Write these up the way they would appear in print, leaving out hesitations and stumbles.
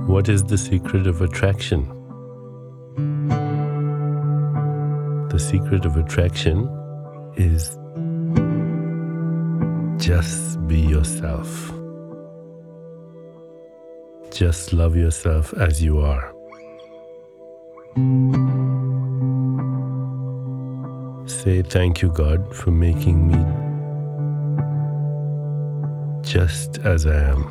What is the secret of attraction? The secret of attraction is just be yourself. Just love yourself as you are. Say thank you, God, for making me just as I am.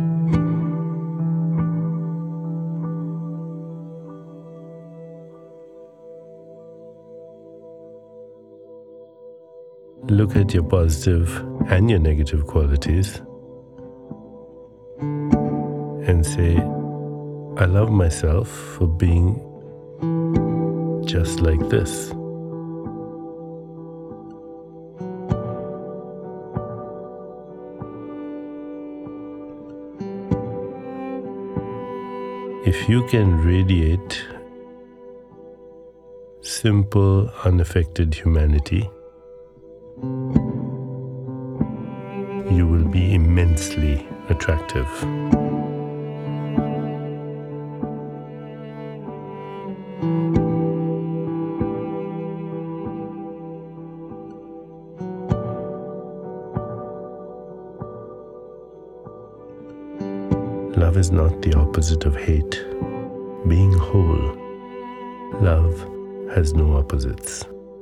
Look at your positive and your negative qualities and say, I love myself for being just like this. If you can radiate simple, unaffected humanity, you will be immensely attractive. Love is not the opposite of hate. Being whole, love has no opposites.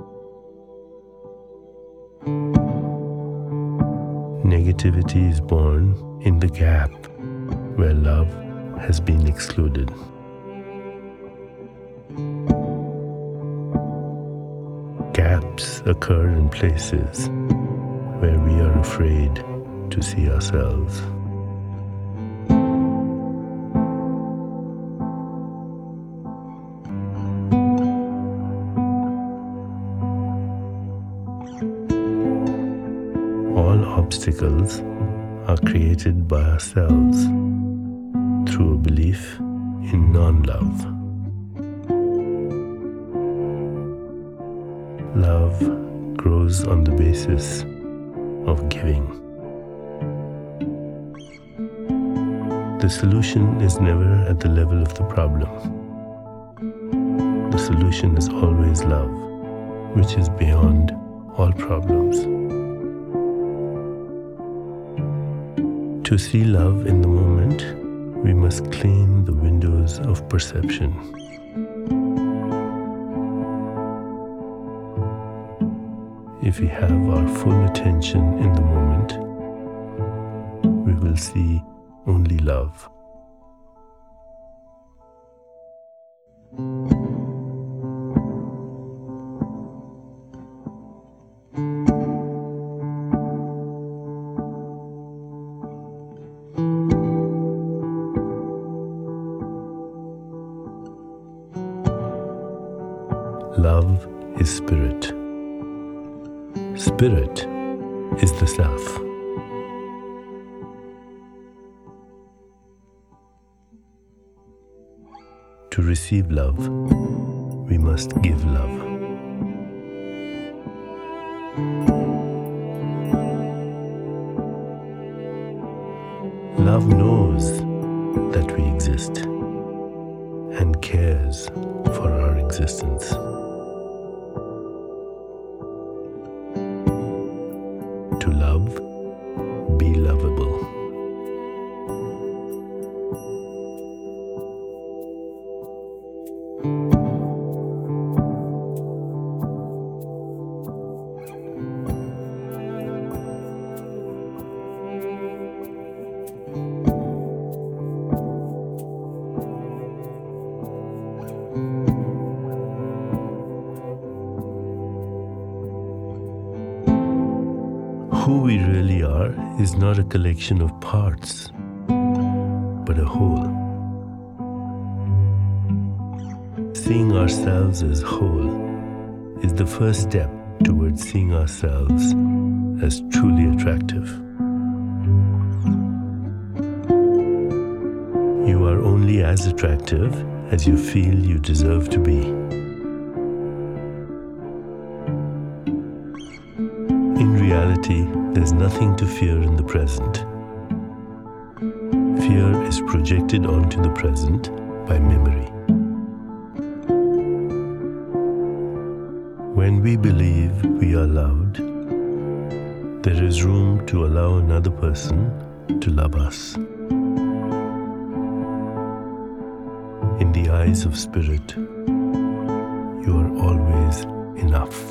Negativity is born in the gap where love has been excluded. Gaps occur in places where we are afraid to see ourselves. All obstacles are created by ourselves through a belief in non-love. Love grows on the basis of giving. The solution is never at the level of the problem. The solution is always love, which is beyond all problems. To see love in the moment, we must clean the windows of perception. If we have our full attention in the moment, we will see only love. Love is spirit. Spirit is the self. To receive love, we must give love. Love knows that we exist and cares for our existence. To love, be lovable. Who we really are is not a collection of parts, but a whole. Seeing ourselves as whole is the first step towards seeing ourselves as truly attractive. You are only as attractive as you feel you deserve to be. In reality, there's nothing to fear in the present. fear is projected onto the present by memory. When we believe we are loved, there is room to allow another person to love us. In the eyes of spirit, you are always enough.